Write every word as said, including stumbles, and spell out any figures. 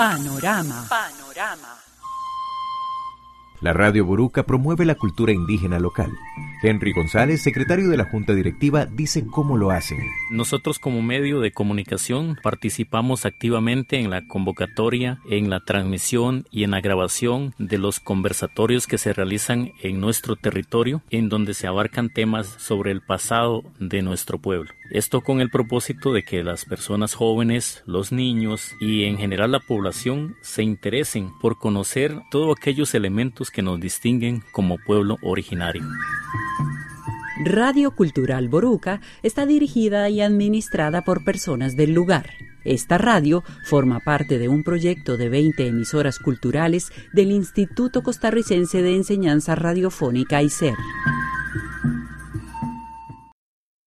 Panorama. Panorama. La Radio Boruca promueve la cultura indígena local. Henry González, secretario de la Junta Directiva, dice cómo lo hacen. Nosotros como medio de comunicación participamos activamente en la convocatoria, en la transmisión y en la grabación de los conversatorios que se realizan en nuestro territorio, en donde se abarcan temas sobre el pasado de nuestro pueblo. Esto con el propósito de que las personas jóvenes, los niños y en general la población se interesen por conocer todos aquellos elementos que nos distinguen como pueblo originario. Radio Cultural Boruca está dirigida y administrada por personas del lugar. Esta radio forma parte de un proyecto de veinte emisoras culturales del Instituto Costarricense de Enseñanza Radiofónica I C E R.